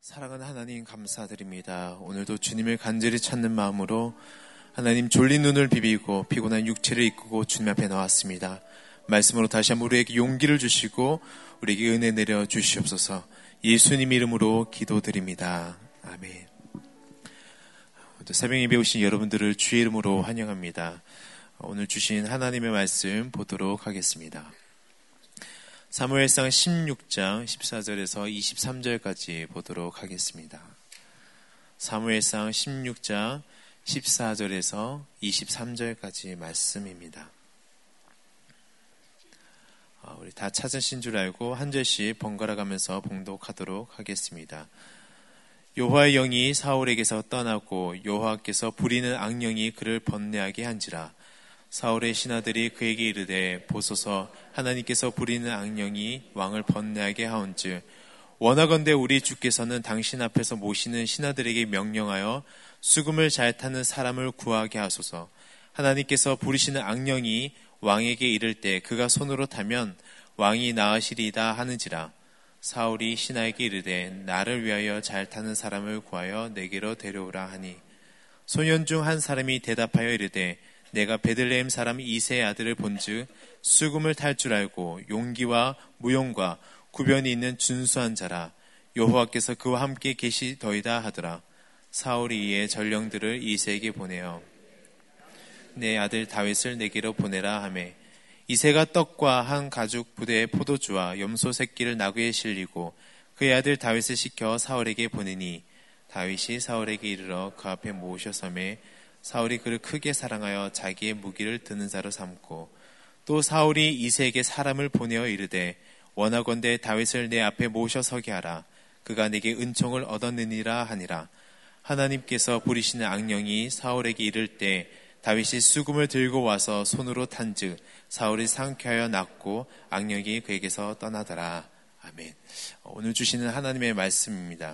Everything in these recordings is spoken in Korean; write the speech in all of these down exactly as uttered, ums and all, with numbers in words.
사랑하는 하나님 감사드립니다. 오늘도 주님을 간절히 찾는 마음으로 하나님 졸린 눈을 비비고 피곤한 육체를 이끌고 주님 앞에 나왔습니다. 말씀으로 다시 한번 우리에게 용기를 주시고 우리에게 은혜 내려 주시옵소서. 예수님 이름으로 기도드립니다. 아멘. 새벽 예배 오신 여러분들을 주의 이름으로 환영합니다. 오늘 주신 하나님의 말씀 보도록 하겠습니다. 사무엘상 십육 장 십사 절에서 이십삼 절까지 보도록 하겠습니다. 사무엘상 십육 장 십사 절에서 이십삼 절까지 말씀입니다. 우리 다 찾으신 줄 알고 한 절씩 번갈아 가면서 봉독하도록 하겠습니다. 여호와의 영이 사울에게서 떠나고 여호와께서 부리는 악령이 그를 번뇌하게 한지라. 사울의 신하들이 그에게 이르되 보소서 하나님께서 부리는 악령이 왕을 번뇌하게 하온즉 원하건대 우리 주께서는 당신 앞에서 모시는 신하들에게 명령하여 수금을 잘 타는 사람을 구하게 하소서. 하나님께서 부리시는 악령이 왕에게 이를 때 그가 손으로 타면 왕이 나으시리이다 하는지라. 사울이 신하에게 이르되 나를 위하여 잘 타는 사람을 구하여 내게로 데려오라 하니 소년 중 한 사람이 대답하여 이르되 내가 베들레헴 사람 이새의 아들을 본즉 수금을 탈 줄 알고 용기와 무용과 구변이 있는 준수한 자라. 여호와께서 그와 함께 계시더이다 하더라. 사울이 이에 전령들을 이새에게 보내어 내 아들 다윗을 내게로 보내라 하매 이새가 떡과 한 가죽 부대의 포도주와 염소 새끼를 나귀에 실리고 그의 아들 다윗을 시켜 사울에게 보내니 다윗이 사울에게 이르러 그 앞에 모셔서매 사울이 그를 크게 사랑하여 자기의 무기를 드는 자로 삼고 또 사울이 이새에게 사람을 보내어 이르되 원하건대 다윗을 내 앞에 모셔 서게 하라. 그가 내게 은총을 얻었느니라 하니라. 하나님께서 부리시는 악령이 사울에게 이를 때 다윗이 수금을 들고 와서 손으로 탄즉 사울이 상쾌하여 낫고 악령이 그에게서 떠나더라. 아멘. 오늘 주시는 하나님의 말씀입니다.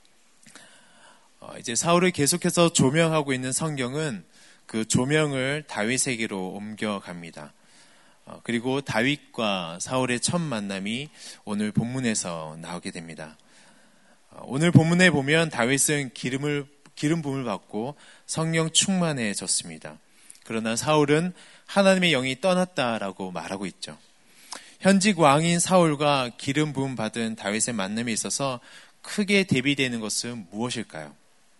이제 사울을 계속해서 조명하고 있는 성경은 그 조명을 다윗에게로 옮겨갑니다. 그리고 다윗과 사울의 첫 만남이 오늘 본문에서 나오게 됩니다. 오늘 본문에 보면 다윗은 기름을, 기름 부음을 받고 성령 충만해졌습니다. 그러나 사울은 하나님의 영이 떠났다라고 말하고 있죠. 현직 왕인 사울과 기름 부음 받은 다윗의 만남에 있어서 크게 대비되는 것은 무엇일까요?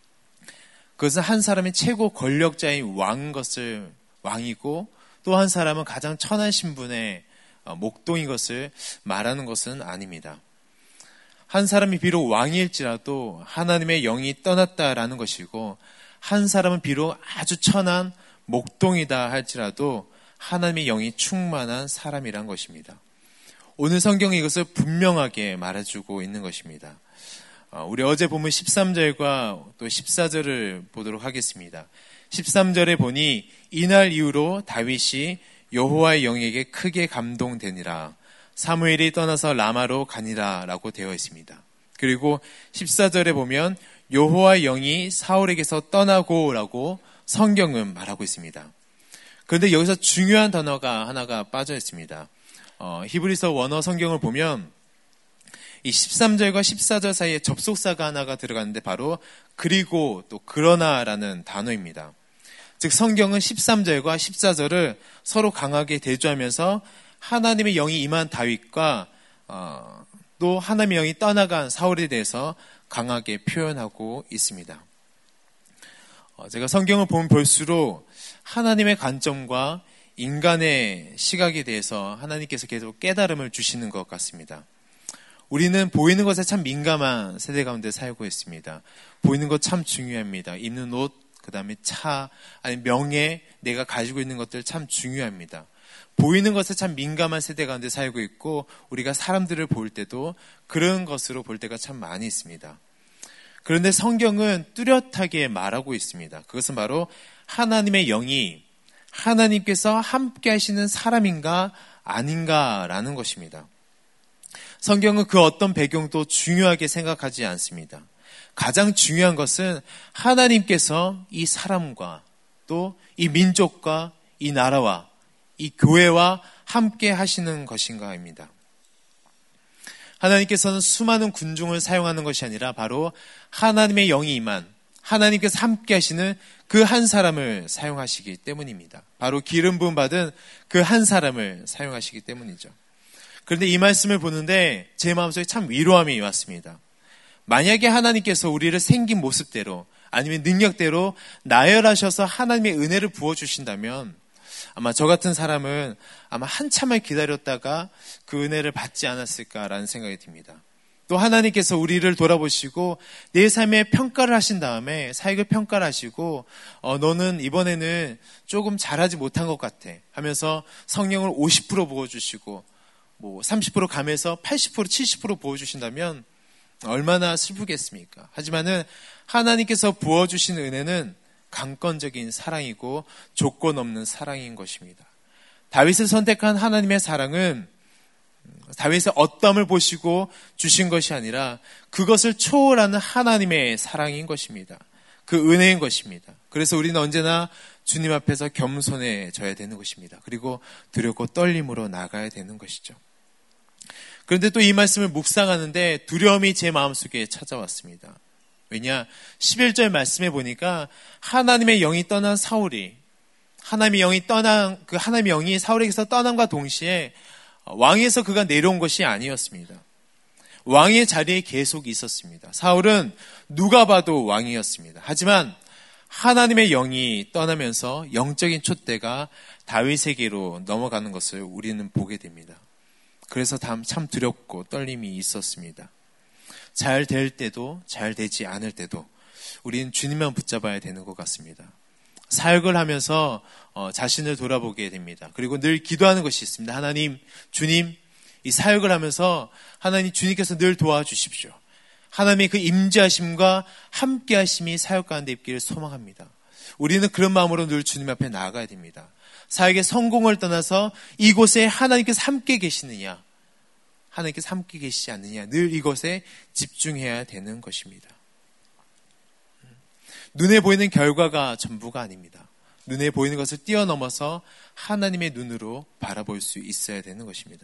그것은 한 사람이 최고 권력자인 왕인 것을 왕이고 또 한 사람은 가장 천한 신분의 목동인 것을 말하는 것은 아닙니다. 한 사람이 비록 왕일지라도 하나님의 영이 떠났다라는 것이고 한 사람은 비록 아주 천한 목동이다 할지라도 하나님의 영이 충만한 사람이란 것입니다. 오늘 성경이 이것을 분명하게 말해주고 있는 것입니다. 우리 어제 본문 십삼 절과 또 십사 절을 보도록 하겠습니다. 십삼 절에 보니 이날 이후로 다윗이 여호와의 영에게 크게 감동되니라. 사무엘이 떠나서 라마로 가니라 라고 되어 있습니다. 그리고 십사 절에 보면 여호와의 영이 사울에게서 떠나고 라고 성경은 말하고 있습니다. 그런데 여기서 중요한 단어가 하나가 빠져 있습니다. 어, 히브리서 원어 성경을 보면 이 십삼 절과 십사 절 사이에 접속사가 하나가 들어가는데 바로 그리고 또 그러나라는 단어입니다. 즉 성경은 십삼 절과 십사 절을 서로 강하게 대조하면서 하나님의 영이 임한 다윗과 어, 또 하나님의 영이 떠나간 사울에 대해서 강하게 표현하고 있습니다. 어, 제가 성경을 보면 볼수록 하나님의 관점과 인간의 시각에 대해서 하나님께서 계속 깨달음을 주시는 것 같습니다. 우리는 보이는 것에 참 민감한 세대 가운데 살고 있습니다. 보이는 것 참 중요합니다. 입는 옷, 그 다음에 차, 아니 명예, 내가 가지고 있는 것들 참 중요합니다. 보이는 것에 참 민감한 세대 가운데 살고 있고 우리가 사람들을 볼 때도 그런 것으로 볼 때가 참 많이 있습니다. 그런데 성경은 뚜렷하게 말하고 있습니다. 그것은 바로 하나님의 영이 하나님께서 함께 하시는 사람인가 아닌가라는 것입니다. 성경은 그 어떤 배경도 중요하게 생각하지 않습니다. 가장 중요한 것은 하나님께서 이 사람과 또 이 민족과 이 나라와 이 교회와 함께 하시는 것인가입니다. 하나님께서는 수많은 군중을 사용하는 것이 아니라 바로 하나님의 영이 임한, 하나님께서 함께 하시는 그 한 사람을 사용하시기 때문입니다. 바로 기름 부음 받은 그 한 사람을 사용하시기 때문이죠. 그런데 이 말씀을 보는데 제 마음속에 참 위로함이 왔습니다. 만약에 하나님께서 우리를 생긴 모습대로 아니면 능력대로 나열하셔서 하나님의 은혜를 부어주신다면 아마 저 같은 사람은 아마 한참을 기다렸다가 그 은혜를 받지 않았을까라는 생각이 듭니다. 또 하나님께서 우리를 돌아보시고 내 삶에 평가를 하신 다음에 사역을 평가를 하시고 어, 너는 이번에는 조금 잘하지 못한 것 같아 하면서 성령을 오십 퍼센트 부어주시고 뭐 삼십 퍼센트 감해서 팔십 퍼센트 칠십 퍼센트 부어주신다면 얼마나 슬프겠습니까? 하지만은 하나님께서 부어주신 은혜는 강권적인 사랑이고 조건 없는 사랑인 것입니다. 다윗을 선택한 하나님의 사랑은 다윗의 어떠함을 보시고 주신 것이 아니라 그것을 초월하는 하나님의 사랑인 것입니다. 그 은혜인 것입니다. 그래서 우리는 언제나 주님 앞에서 겸손해져야 되는 것입니다. 그리고 두렵고 떨림으로 나가야 되는 것이죠. 그런데 또 이 말씀을 묵상하는데 두려움이 제 마음속에 찾아왔습니다. 왜냐? 십일 절 말씀에 보니까 하나님의 영이 떠난 사울이 하나님의 영이 떠난 그 하나님의 영이 사울에게서 떠남과 동시에 왕에서 그가 내려온 것이 아니었습니다. 왕의 자리에 계속 있었습니다. 사울은 누가 봐도 왕이었습니다. 하지만 하나님의 영이 떠나면서 영적인 촛대가 다윗에게로 넘어가는 것을 우리는 보게 됩니다. 그래서 참 두렵고 떨림이 있었습니다. 잘 될 때도 잘 되지 않을 때도 우리는 주님만 붙잡아야 되는 것 같습니다. 사역을 하면서 어, 자신을 돌아보게 됩니다. 그리고 늘 기도하는 것이 있습니다. 하나님, 주님, 이 사역을 하면서 하나님 주님께서 늘 도와주십시오. 하나님의 그 임재하심과 함께하심이 사역 가운데 있기를 소망합니다. 우리는 그런 마음으로 늘 주님 앞에 나아가야 됩니다. 사역의 성공을 떠나서 이곳에 하나님께서 함께 계시느냐, 하나님께서 함께 계시지 않느냐, 늘 이것에 집중해야 되는 것입니다. 눈에 보이는 결과가 전부가 아닙니다. 눈에 보이는 것을 뛰어넘어서 하나님의 눈으로 바라볼 수 있어야 되는 것입니다.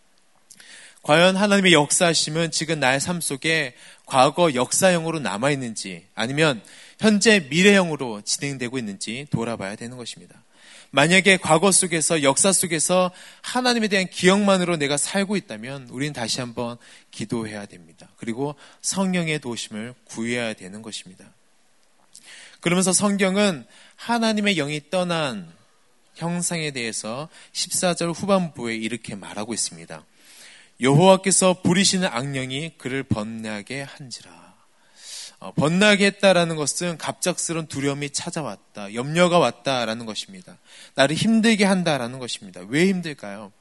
과연 하나님의 역사하심은 지금 나의 삶 속에 과거 역사형으로 남아있는지 아니면 현재 미래형으로 진행되고 있는지 돌아봐야 되는 것입니다. 만약에 과거 속에서 역사 속에서 하나님에 대한 기억만으로 내가 살고 있다면 우리는 다시 한번 기도해야 됩니다. 그리고 성령의 도우심을 구해야 되는 것입니다. 그러면서 성경은 하나님의 영이 떠난 형상에 대해서 십사 절 후반부에 이렇게 말하고 있습니다. 여호와께서 부리시는 악령이 그를 번뇌하게 한지라. 어, 번뇌하게 했다라는 것은 갑작스러운 두려움이 찾아왔다, 염려가 왔다라는 것입니다. 나를 힘들게 한다라는 것입니다. 왜 힘들까요?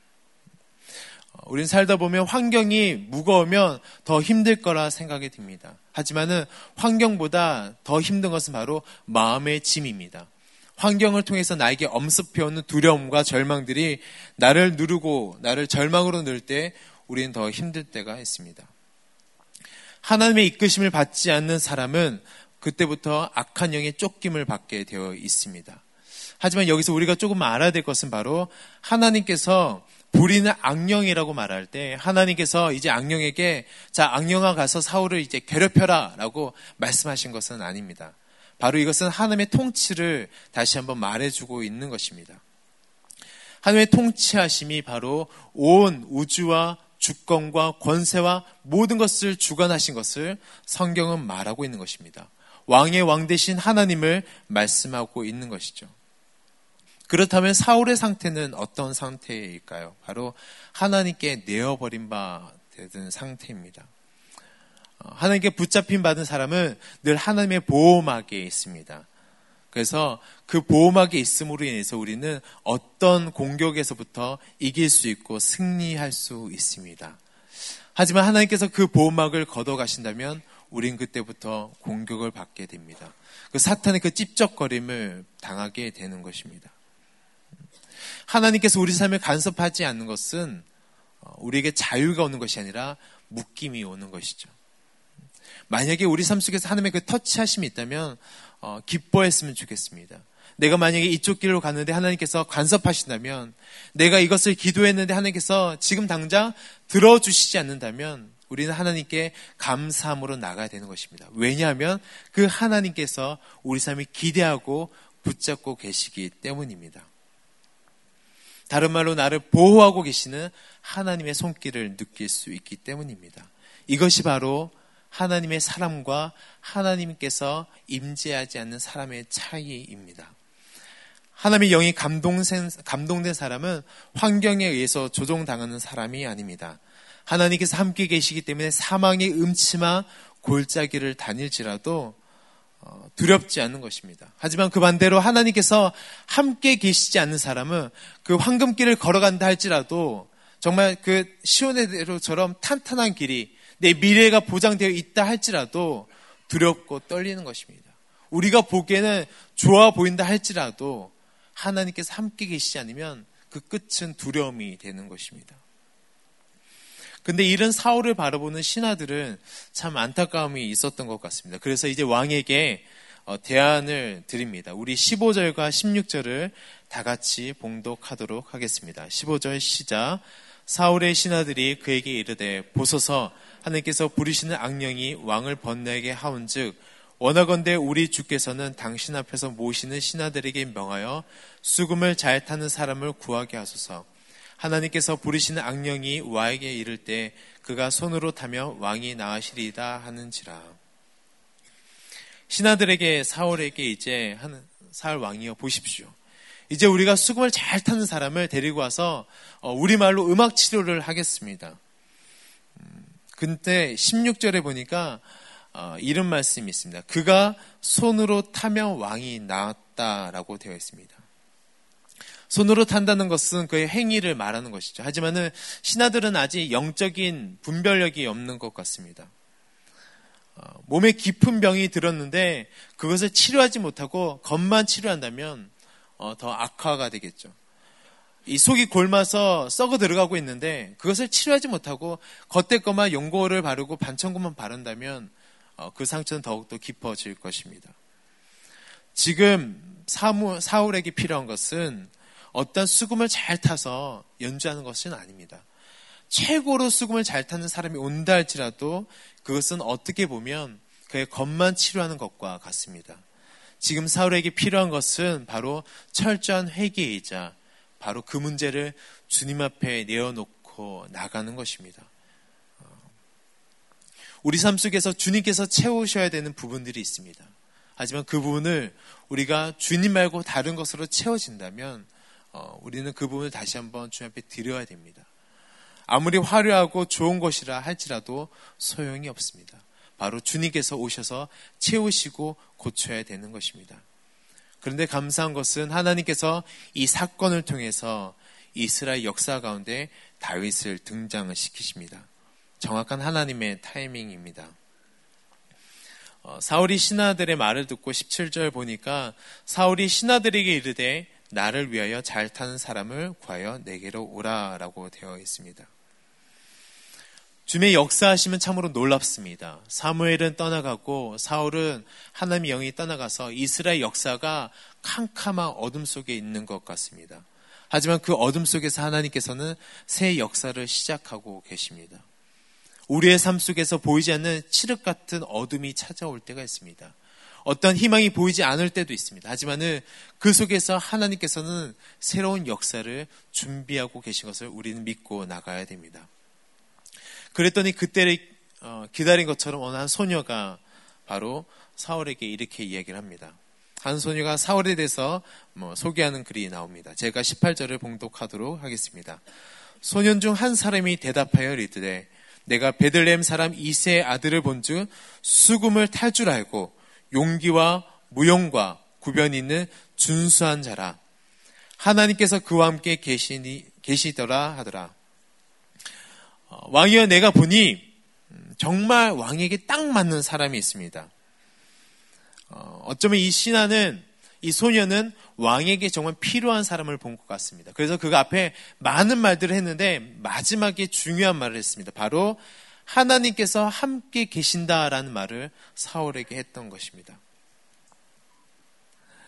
어, 우린 살다 보면 환경이 무거우면 더 힘들 거라 생각이 듭니다. 하지만은 환경보다 더 힘든 것은 바로 마음의 짐입니다. 환경을 통해서 나에게 엄습해오는 두려움과 절망들이 나를 누르고 나를 절망으로 넣을 때 우리는 더 힘들 때가 있습니다. 하나님의 이끄심을 받지 않는 사람은 그때부터 악한 영의 쫓김을 받게 되어 있습니다. 하지만 여기서 우리가 조금 알아야 될 것은 바로 하나님께서 부리는 악령이라고 말할 때 하나님께서 이제 악령에게 자, 악령아 가서 사울을 이제 괴롭혀라 라고 말씀하신 것은 아닙니다. 바로 이것은 하나님의 통치를 다시 한번 말해주고 있는 것입니다. 하나님의 통치하심이 바로 온 우주와 주권과 권세와 모든 것을 주관하신 것을 성경은 말하고 있는 것입니다. 왕의 왕 되신 하나님을 말씀하고 있는 것이죠. 그렇다면 사울의 상태는 어떤 상태일까요? 바로 하나님께 내어버린 바 되는 상태입니다. 하나님께 붙잡힌 받은 사람은 늘 하나님의 보호막에 있습니다. 그래서 그 보호막에 있음으로 인해서 우리는 어떤 공격에서부터 이길 수 있고 승리할 수 있습니다. 하지만 하나님께서 그 보호막을 걷어가신다면 우린 그때부터 공격을 받게 됩니다. 그 사탄의 그 찝쩍거림을 당하게 되는 것입니다. 하나님께서 우리 삶을 간섭하지 않는 것은 우리에게 자유가 오는 것이 아니라 묶임이 오는 것이죠. 만약에 우리 삶 속에서 하나님의 그 터치하심이 있다면 어, 기뻐했으면 좋겠습니다. 내가 만약에 이쪽 길로 갔는데 하나님께서 간섭하신다면, 내가 이것을 기도했는데 하나님께서 지금 당장 들어주시지 않는다면 우리는 하나님께 감사함으로 나가야 되는 것입니다. 왜냐하면 그 하나님께서 우리 삶을 기대하고 붙잡고 계시기 때문입니다. 다른 말로 나를 보호하고 계시는 하나님의 손길을 느낄 수 있기 때문입니다. 이것이 바로 하나님의 사람과 하나님께서 임재하지 않는 사람의 차이입니다. 하나님의 영이 감동된, 감동된 사람은 환경에 의해서 조종당하는 사람이 아닙니다. 하나님께서 함께 계시기 때문에 사망의 음침한 골짜기를 다닐지라도 두렵지 않는 것입니다. 하지만 그 반대로 하나님께서 함께 계시지 않는 사람은 그 황금길을 걸어간다 할지라도 정말 그 시온의 대로처럼 탄탄한 길이 내 미래가 보장되어 있다 할지라도 두렵고 떨리는 것입니다. 우리가 보기에는 좋아 보인다 할지라도 하나님께서 함께 계시지 않으면 그 끝은 두려움이 되는 것입니다. 근데 이런 사울을 바라보는 신하들은 참 안타까움이 있었던 것 같습니다. 그래서 이제 왕에게 대안을 드립니다. 우리 십오 절과 십육 절을 다 같이 봉독하도록 하겠습니다. 십오 절 시작. 사울의 신하들이 그에게 이르되 보소서 하나님께서 부리시는 악령이 왕을 번뇌하게 하온즉 원하건대 우리 주께서는 당신 앞에서 모시는 신하들에게 명하여 수금을 잘 타는 사람을 구하게 하소서. 하나님께서 부리시는 악령이 왕에게 이를 때 그가 손으로 타며 왕이 나으시리이다 하는지라. 신하들에게 사울에게 이제 하는 사울 왕이여 보십시오. 이제 우리가 수금을 잘 타는 사람을 데리고 와서 우리말로 음악 치료를 하겠습니다. 근데 십육 절에 보니까 이런 말씀이 있습니다. 그가 손으로 타며 왕이 나았다라고 되어 있습니다. 손으로 탄다는 것은 그의 행위를 말하는 것이죠. 하지만은 신하들은 아직 영적인 분별력이 없는 것 같습니다. 어, 몸에 깊은 병이 들었는데 그것을 치료하지 못하고 겉만 치료한다면 어, 더 악화가 되겠죠. 이 속이 골마서 썩어 들어가고 있는데 그것을 치료하지 못하고 겉에 것만 연고를 바르고 반창고만 바른다면 어, 그 상처는 더욱더 깊어질 것입니다. 지금 사무, 사울에게 필요한 것은 어떤 수금을 잘 타서 연주하는 것은 아닙니다. 최고로 수금을 잘 타는 사람이 온다 할지라도 그것은 어떻게 보면 그의 겉만 치료하는 것과 같습니다. 지금 사울에게 필요한 것은 바로 철저한 회개이자 바로 그 문제를 주님 앞에 내어놓고 나가는 것입니다. 우리 삶 속에서 주님께서 채우셔야 되는 부분들이 있습니다. 하지만 그 부분을 우리가 주님 말고 다른 것으로 채워진다면 어, 우리는 그 부분을 다시 한번 주님 앞에 드려야 됩니다. 아무리 화려하고 좋은 것이라 할지라도 소용이 없습니다. 바로 주님께서 오셔서 채우시고 고쳐야 되는 것입니다. 그런데 감사한 것은 하나님께서 이 사건을 통해서 이스라엘 역사 가운데 다윗을 등장을 시키십니다. 정확한 하나님의 타이밍입니다. 어, 사울이 신하들의 말을 듣고 십칠 절 보니까 사울이 신하들에게 이르되 나를 위하여 잘 타는 사람을 구하여 내게로 오라라고 되어 있습니다. 주님의 역사하시면 참으로 놀랍습니다. 사무엘은 떠나가고 사울은 하나님의 영이 떠나가서 이스라엘 역사가 캄캄한 어둠 속에 있는 것 같습니다. 하지만 그 어둠 속에서 하나님께서는 새 역사를 시작하고 계십니다. 우리의 삶 속에서 보이지 않는 칠흑 같은 어둠이 찾아올 때가 있습니다. 어떤 희망이 보이지 않을 때도 있습니다. 하지만은 그 속에서 하나님께서는 새로운 역사를 준비하고 계신 것을 우리는 믿고 나가야 됩니다. 그랬더니 그때를 기다린 것처럼 어느 한 소녀가 바로 사울에게 이렇게 이야기를 합니다. 한 소녀가 사울에 대해서 뭐 소개하는 글이 나옵니다. 제가 십팔 절을 봉독하도록 하겠습니다. 소년 중 한 사람이 대답하여 이르되 내가 베들레헴 사람 이새의 아들을 본즉 수금을 탈 줄 알고 용기와 무용과 구변이 있는 준수한 자라. 하나님께서 그와 함께 계시니, 계시더라 하더라. 어, 왕이여 내가 보니 정말 왕에게 딱 맞는 사람이 있습니다. 어, 어쩌면 이 신하는 이 소녀는 왕에게 정말 필요한 사람을 본 것 같습니다. 그래서 그가 앞에 많은 말들을 했는데 마지막에 중요한 말을 했습니다. 바로 하나님께서 함께 계신다라는 말을 사울에게 했던 것입니다.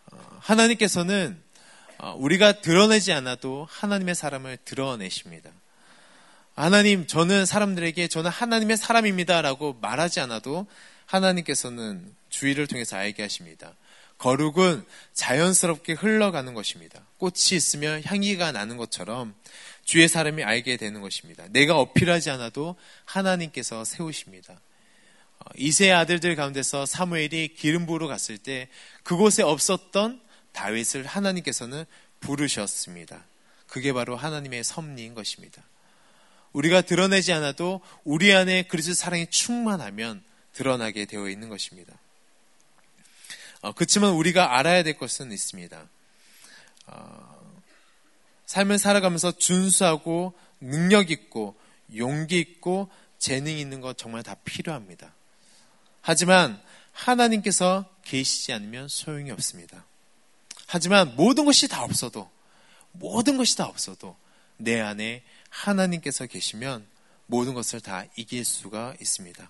하나님께서는 우리가 드러내지 않아도 하나님의 사람을 드러내십니다. 하나님, 저는 사람들에게 저는 하나님의 사람입니다 라고 말하지 않아도 하나님께서는 주의를 통해서 알게 하십니다. 거룩은 자연스럽게 흘러가는 것입니다. 꽃이 있으면 향기가 나는 것처럼 주의 사람이 알게 되는 것입니다. 내가 어필하지 않아도 하나님께서 세우십니다. 이새의 아들들 가운데서 사무엘이 기름 부으러 갔을 때 그곳에 없었던 다윗을 하나님께서는 부르셨습니다. 그게 바로 하나님의 섭리인 것입니다. 우리가 드러내지 않아도 우리 안에 그리스도 사랑이 충만하면 드러나게 되어 있는 것입니다. 어, 그렇지만 우리가 알아야 될 것은 있습니다. 어, 삶을 살아가면서 준수하고 능력 있고 용기 있고 재능 있는 것 정말 다 필요합니다. 하지만 하나님께서 계시지 않으면 소용이 없습니다. 하지만 모든 것이 다 없어도 모든 것이 다 없어도 내 안에 하나님께서 계시면 모든 것을 다 이길 수가 있습니다.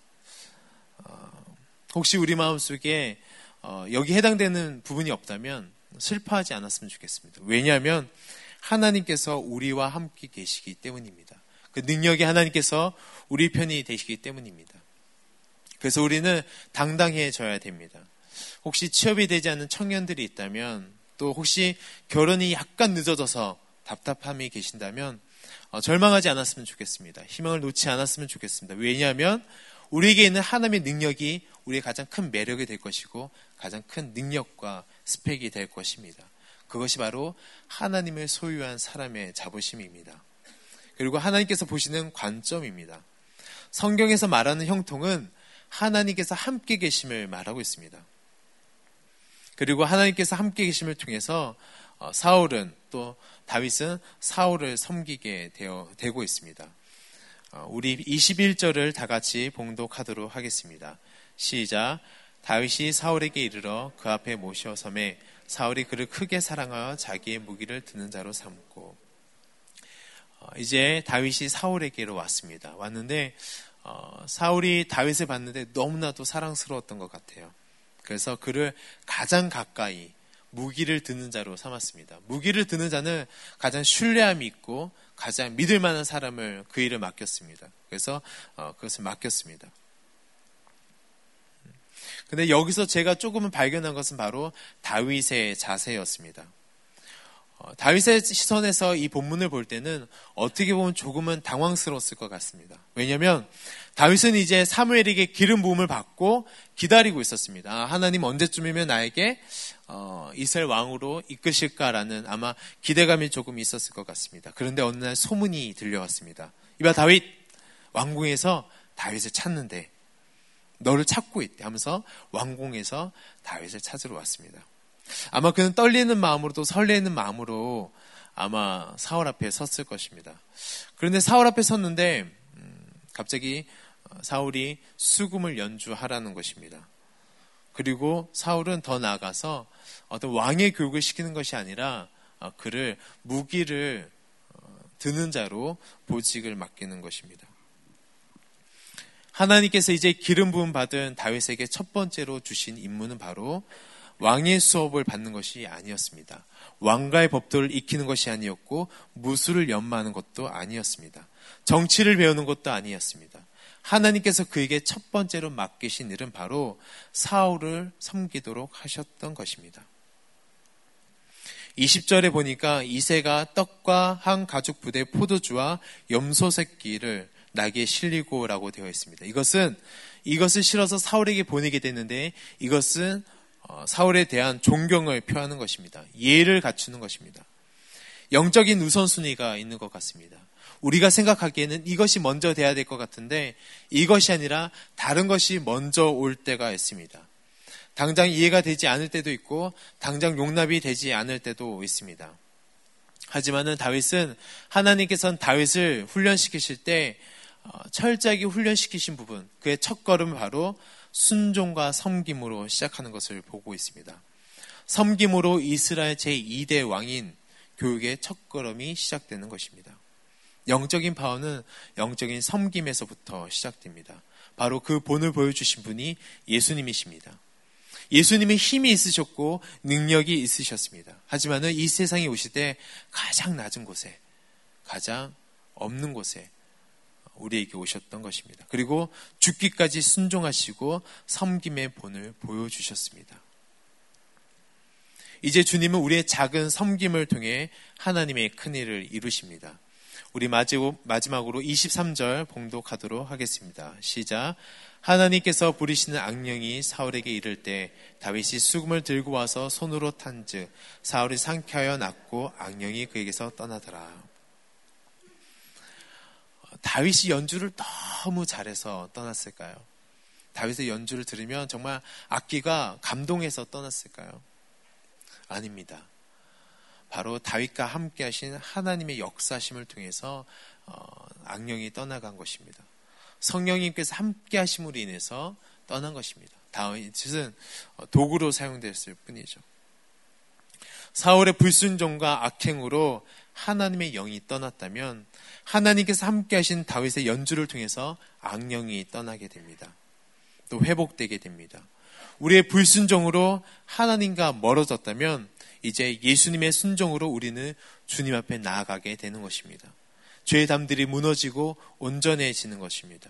어, 혹시 우리 마음속에 어, 여기 해당되는 부분이 없다면 슬퍼하지 않았으면 좋겠습니다. 왜냐하면 하나님께서 우리와 함께 계시기 때문입니다. 그 능력이 하나님께서 우리 편이 되시기 때문입니다. 그래서 우리는 당당해져야 됩니다. 혹시 취업이 되지 않는 청년들이 있다면, 또 혹시 결혼이 약간 늦어져서 답답함이 계신다면 어, 절망하지 않았으면 좋겠습니다. 희망을 놓지 않았으면 좋겠습니다. 왜냐하면 우리에게 있는 하나님의 능력이 우리의 가장 큰 매력이 될 것이고 가장 큰 능력과 스펙이 될 것입니다. 그것이 바로 하나님을 소유한 사람의 자부심입니다. 그리고 하나님께서 보시는 관점입니다. 성경에서 말하는 형통은 하나님께서 함께 계심을 말하고 있습니다. 그리고 하나님께서 함께 계심을 통해서 사울은 또 다윗은 사울을 섬기게 되어, 되고 있습니다. 우리 이십일 절을 다 같이 봉독하도록 하겠습니다. 시작. 다윗이 사울에게 이르러 그 앞에 모셔섬에 사울이 그를 크게 사랑하여 자기의 무기를 드는 자로 삼고. 이제 다윗이 사울에게로 왔습니다. 왔는데 어, 사울이 다윗을 봤는데 너무나도 사랑스러웠던 것 같아요. 그래서 그를 가장 가까이 무기를 드는 자로 삼았습니다. 무기를 드는 자는 가장 신뢰함이 있고 가장 믿을 만한 사람을 그 일을 맡겼습니다. 그래서 어, 그것을 맡겼습니다. 근데 여기서 제가 조금은 발견한 것은 바로 다윗의 자세였습니다. 어, 다윗의 시선에서 이 본문을 볼 때는 어떻게 보면 조금은 당황스러웠을 것 같습니다. 왜냐하면 다윗은 이제 사무엘에게 기름 부음을 받고 기다리고 있었습니다. 아, 하나님 언제쯤이면 나에게 어, 이스라엘 왕으로 이끄실까라는 아마 기대감이 조금 있었을 것 같습니다. 그런데 어느 날 소문이 들려왔습니다. 이봐 다윗, 왕궁에서 다윗을 찾는데 너를 찾고 있대 하면서 왕궁에서 다윗을 찾으러 왔습니다. 아마 그는 떨리는 마음으로도 설레는 마음으로 아마 사울 앞에 섰을 것입니다. 그런데 사울 앞에 섰는데 음, 갑자기 사울이 수금을 연주하라는 것입니다. 그리고 사울은 더 나아가서 어떤 왕의 교육을 시키는 것이 아니라 그를 무기를 드는 자로 보직을 맡기는 것입니다. 하나님께서 이제 기름 부음 받은 다윗에게 첫 번째로 주신 임무는 바로 왕의 수업을 받는 것이 아니었습니다. 왕가의 법도를 익히는 것이 아니었고 무술을 연마하는 것도 아니었습니다. 정치를 배우는 것도 아니었습니다. 하나님께서 그에게 첫 번째로 맡기신 일은 바로 사울을 섬기도록 하셨던 것입니다. 이십 절에 보니까 이새가 떡과 한 가죽 부대 포도주와 염소 새끼를 나귀에 실리고라고 되어 있습니다. 이것은 이것을 실어서 사울에게 보내게 되는데 이것은 사울에 대한 존경을 표하는 것입니다. 예를 갖추는 것입니다. 영적인 우선순위가 있는 것 같습니다. 우리가 생각하기에는 이것이 먼저 돼야 될 것 같은데 이것이 아니라 다른 것이 먼저 올 때가 있습니다. 당장 이해가 되지 않을 때도 있고 당장 용납이 되지 않을 때도 있습니다. 하지만은 다윗은 하나님께서는 다윗을 훈련시키실 때 철저하게 훈련시키신 부분, 그의 첫걸음은 바로 순종과 섬김으로 시작하는 것을 보고 있습니다. 섬김으로 이스라엘 제이 대 왕인 교육의 첫걸음이 시작되는 것입니다. 영적인 파워는 영적인 섬김에서부터 시작됩니다. 바로 그 본을 보여주신 분이 예수님이십니다. 예수님은 힘이 있으셨고 능력이 있으셨습니다. 하지만은 이 세상에 오실 때 가장 낮은 곳에, 가장 없는 곳에 우리에게 오셨던 것입니다. 그리고 죽기까지 순종하시고 섬김의 본을 보여주셨습니다. 이제 주님은 우리의 작은 섬김을 통해 하나님의 큰일을 이루십니다. 우리 마지막으로 이십삼 절 봉독하도록 하겠습니다. 시작. 하나님께서 부리시는 악령이 사울에게 이를 때 다윗이 수금을 들고 와서 손으로 탄즉 사울이 상쾌하여 낫고 악령이 그에게서 떠나더라. 다윗이 연주를 너무 잘해서 떠났을까요? 다윗의 연주를 들으면 정말 악기가 감동해서 떠났을까요? 아닙니다. 바로 다윗과 함께 하신 하나님의 역사심을 통해서 어, 악령이 떠나간 것입니다. 성령님께서 함께 하심으로 인해서 떠난 것입니다. 다윗은 도구로 사용됐을 뿐이죠. 사울의 불순종과 악행으로 하나님의 영이 떠났다면 하나님께서 함께 하신 다윗의 연주를 통해서 악령이 떠나게 됩니다. 또 회복되게 됩니다. 우리의 불순종으로 하나님과 멀어졌다면 이제 예수님의 순종으로 우리는 주님 앞에 나아가게 되는 것입니다. 죄의 담들이 무너지고 온전해지는 것입니다.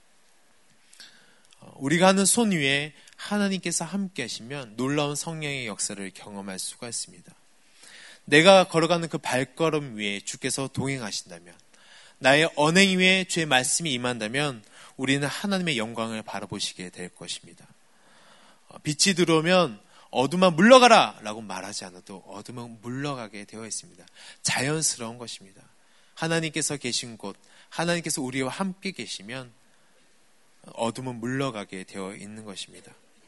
우리가 하는 손 위에 하나님께서 함께 하시면 놀라운 성령의 역사를 경험할 수가 있습니다. 내가 걸어가는 그 발걸음 위에 주께서 동행하신다면, 나의 언행 위에 주의 말씀이 임한다면 우리는 하나님의 영광을 바라보시게 될 것입니다. 빛이 들어오면 어둠아 물러가라 라고 말하지 않아도 어둠은 물러가게 되어 있습니다. 자연스러운 것입니다. 하나님께서 계신 곳, 하나님께서 우리와 함께 계시면 어둠은 물러가게 되어 있는 것입니다.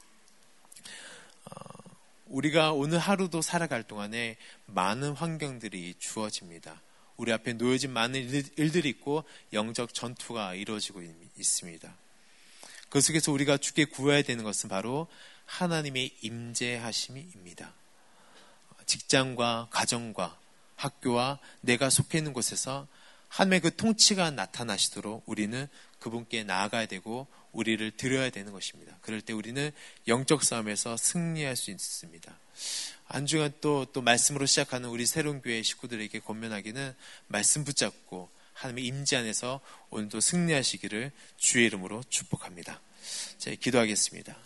우리가 오늘 하루도 살아갈 동안에 많은 환경들이 주어집니다. 우리 앞에 놓여진 많은 일들이 있고 영적 전투가 이루어지고 있습니다. 그 속에서 우리가 주께 구해야 되는 것은 바로 하나님의 임재하심입니다. 직장과 가정과 학교와 내가 속해 있는 곳에서 하나님의 그 통치가 나타나시도록 우리는 그분께 나아가야 되고 우리를 드려야 되는 것입니다. 그럴 때 우리는 영적 싸움에서 승리할 수 있습니다. 한 주간 또, 또 말씀으로 시작하는 우리 새로운 교회 식구들에게 권면하기는 말씀 붙잡고 하나님의 임재 안에서 오늘도 승리하시기를 주의 이름으로 축복합니다. 자, 기도하겠습니다.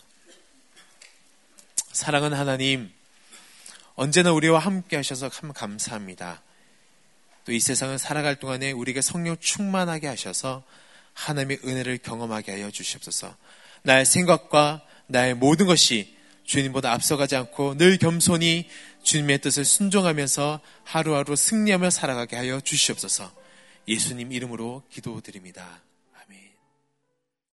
사랑하는 하나님, 언제나 우리와 함께 하셔서 참 감사합니다. 또 이 세상을 살아갈 동안에 우리에게 성령 충만하게 하셔서 하나님의 은혜를 경험하게 하여 주시옵소서. 나의 생각과 나의 모든 것이 주님보다 앞서가지 않고 늘 겸손히 주님의 뜻을 순종하면서 하루하루 승리하며 살아가게 하여 주시옵소서. 예수님 이름으로 기도드립니다.